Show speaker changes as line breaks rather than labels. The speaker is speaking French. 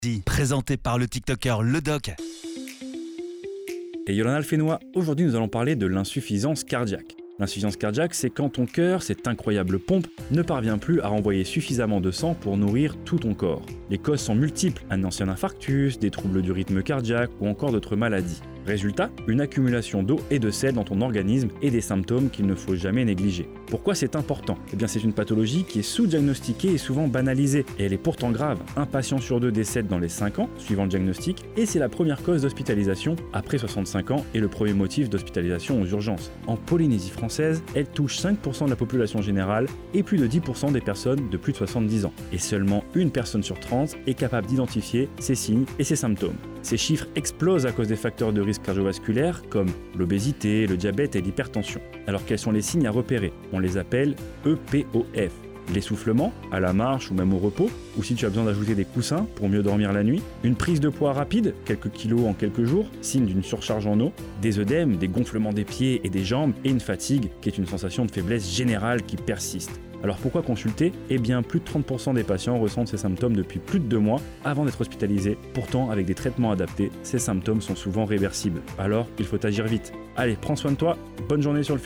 Présenté par le TikToker Le Doc.
Et Yolanda Alfénois, aujourd'hui nous allons parler de l'insuffisance cardiaque. L'insuffisance cardiaque, c'est quand ton cœur, cette incroyable pompe, ne parvient plus à renvoyer suffisamment de sang pour nourrir tout ton corps. Les causes sont multiples, un ancien infarctus, des troubles du rythme cardiaque ou encore d'autres maladies. Résultat, une accumulation d'eau et de sel dans ton organisme et des symptômes qu'il ne faut jamais négliger. Pourquoi c'est important ? Eh bien c'est une pathologie qui est sous-diagnostiquée et souvent banalisée, et elle est pourtant grave. Un patient sur deux décède dans les 5 ans, suivant le diagnostic, et c'est la première cause d'hospitalisation après 65 ans et le premier motif d'hospitalisation aux urgences. En Polynésie française, elle touche 5% de la population générale et plus de 10% des personnes de plus de 70 ans. Et seulement une personne sur 30 est capable d'identifier ses signes et ses symptômes. Ces chiffres explosent à cause des facteurs de risque cardiovasculaires comme l'obésité, le diabète et l'hypertension. Alors quels sont les signes à repérer ? On les appelle EPOF. L'essoufflement, à la marche ou même au repos, ou si tu as besoin d'ajouter des coussins pour mieux dormir la nuit, une prise de poids rapide, quelques kilos en quelques jours, signe d'une surcharge en eau, des œdèmes, des gonflements des pieds et des jambes, et une fatigue qui est une sensation de faiblesse générale qui persiste. Alors pourquoi consulter ? Eh bien plus de 30% des patients ressentent ces symptômes depuis plus de 2 mois avant d'être hospitalisés. Pourtant, avec des traitements adaptés, ces symptômes sont souvent réversibles. Alors, il faut agir vite. Allez, prends soin de toi, bonne journée sur le